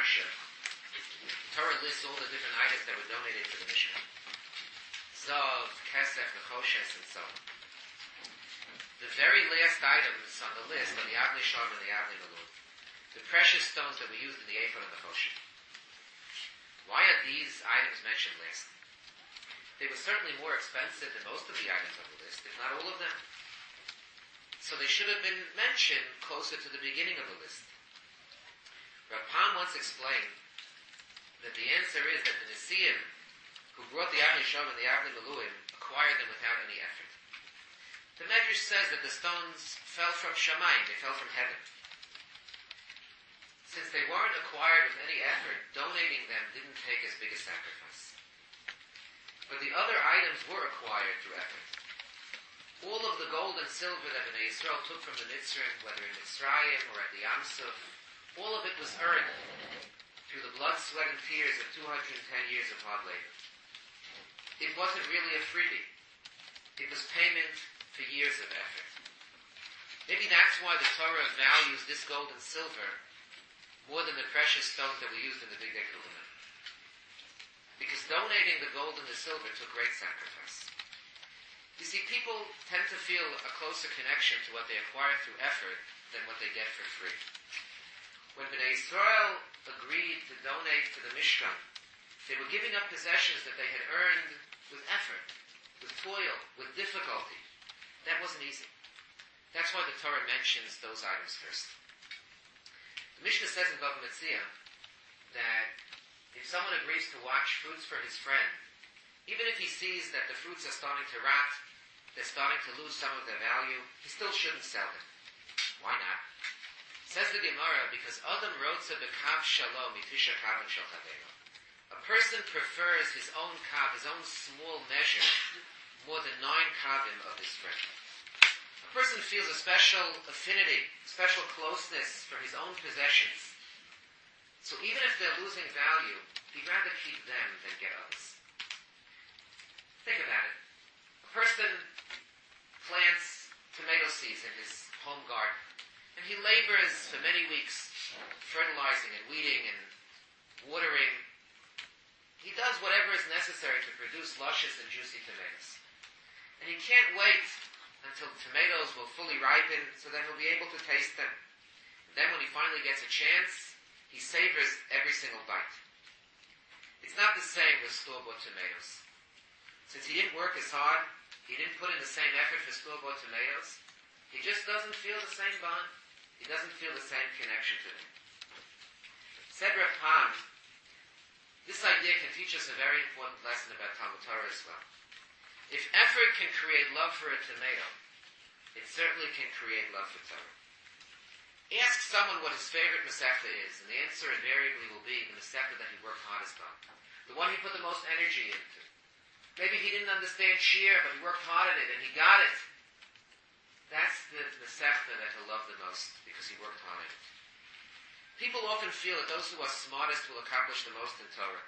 Parsha, the Torah lists all the different items that were donated to the Mishkan. Zav, Kesef, Nechoshes, and so on. The very last items on the list are the Avnei Shalom and the Avnei Malun, the precious stones that were used in the Ephod and the Choshen. Why are these items mentioned last? They were certainly more expensive than most of the items on the list, if not all of them. So they should have been mentioned closer to the beginning of the list. Rav Pam once explained that the answer is that the Nesiim, who brought the Avnei Shalom and the Avnei Maluim, acquired them without any effort. The Medrash says that the stones fell from Shamayim, they fell from heaven. Since they weren't acquired with any effort, donating them didn't take as big a sacrifice. But the other items were acquired through effort. All of the gold and silver that Bnei Yisrael took from the Mitzrayim, whether in Mitzrayim or at the Yam Suf, all of it was earned through the blood, sweat, and tears of 210 years of hard labor. It wasn't really a freebie. It was payment for years of effort. Maybe that's why the Torah values this gold and silver more than the precious stones that were used in the Big Dekel Limit. Because donating the gold and the silver took great sacrifice. You see, people tend to feel a closer connection to what they acquire through effort than what they get for free. When Bnei Yisrael agreed to donate to the Mishkan, they were giving up possessions that they had earned with effort, with toil, with difficulty. That wasn't easy. That's why the Torah mentions those items first. The Mishnah says in Bava Metzia that if someone agrees to watch fruits for his friend, even if he sees that the fruits are starting to rot, they're starting to lose some of their value, he still shouldn't sell them. Why not? Says the Gemara, because Adam rotza b'kav shalom mitisha kavim shel chaveiro. A person prefers his own kav, his own small measure, more than 9 kavim of his friend. A person feels a special affinity, special closeness for his own possessions. So even if they're losing value, he'd rather keep them than get others. Think about it. A person plants tomato seeds in his home garden, and he labors for many weeks, fertilizing and weeding and watering. He does whatever is necessary to produce luscious and juicy tomatoes. And he can't wait until tomatoes will fully ripen so that he'll be able to taste them. And then when he finally gets a chance, he savors every single bite. It's not the same with store-bought tomatoes. Since he didn't work as hard, he didn't put in the same effort for store-bought tomatoes, he just doesn't feel the same bond. He doesn't feel the same connection to them. Said Rav Pam, this idea can teach us a very important lesson about Talmud Torah as well. If effort can create love for a tomato, it certainly can create love for Torah. Ask someone what his favorite Masechta is, and the answer invariably will be the Masechta that he worked hardest on. The one he put the most energy into. Maybe he didn't understand Shir, but he worked hard at it, and he got it. That's the Masechta that he'll love the most, because he worked hard at it. People often feel that those who are smartest will accomplish the most in Torah.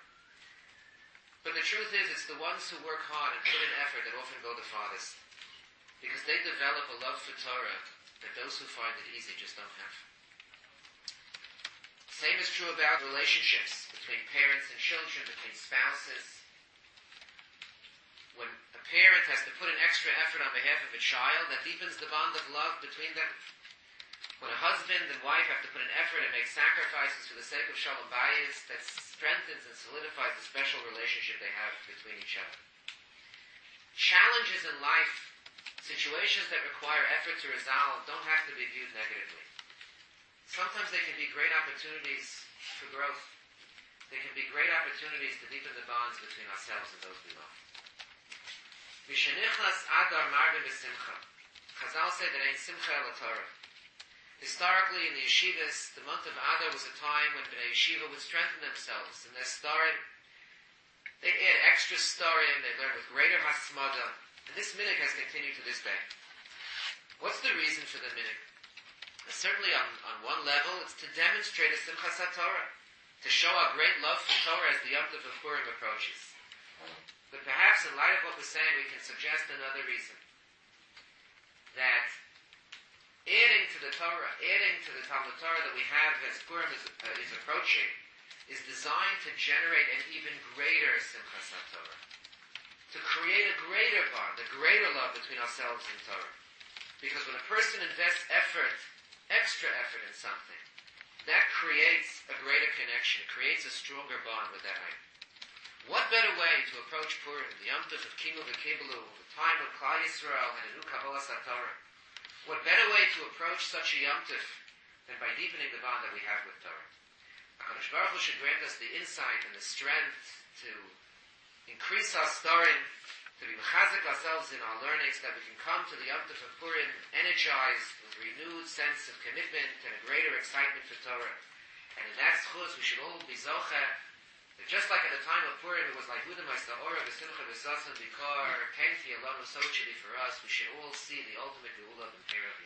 But the truth is, it's the ones who work hard and put in effort that often go the farthest. Because they develop a love for Torah that those who find it easy just don't have. Same is true about relationships between parents and children, between spouses. When a parent has to put in extra effort on behalf of a child, that deepens the bond of love between them. When a husband and wife have to put in effort and make sacrifices for the sake of Shalom Bayis, that strengthens and solidifies the special relationship they have between each other. Challenges in life, situations that require effort to resolve, don't have to be viewed negatively. Sometimes they can be great opportunities for growth. They can be great opportunities to deepen the bonds between ourselves and those we love. Mishenichas Adar Marbe B'Simcha. Chazal say that ain't Simcha el Torah. Historically, in the yeshivas, the month of Adar was a time when Bnei Yeshiva would strengthen themselves in their starim. They'd add extra starim, they'd learn with greater hasmada, and this minhag has continued to this day. What's the reason for the minhag? Certainly, on one level, it's to demonstrate a Simchas HaTorah, to show our great love for Torah as the Yom Tov of Purim approaches. But perhaps in light of what we're saying, we can suggest another reason. That adding to the Torah, adding to the Talmud Torah that we have as Purim is approaching, is designed to generate an even greater Simchas HaTorah. To create a greater bond, a greater love between ourselves and Torah. Because when a person invests effort, extra effort in something, that creates a greater connection, it creates a stronger bond with that item. What better way to approach Purim, the Yom Tov of Kimu v'Kibelu, the time when Klal Yisrael had a new Kabbalas HaTorah? What better way to approach such a Yom Tov than by deepening the bond that we have with Torah? HaKadosh Baruch Hu should grant us the insight and the strength to increase our storing, to be mechazik ourselves in our learnings, that we can come to the Yom Tov of Purim energized with a renewed sense of commitment and a greater excitement for Torah. And in that schus, we should all be zocheh. Just like at the time of Purim, it was like Huda Ma'aseh V'Simcha V'Sasan Bikar, Kenti Alonu Sochili for us, we should all see the ultimate Geula of the Torah.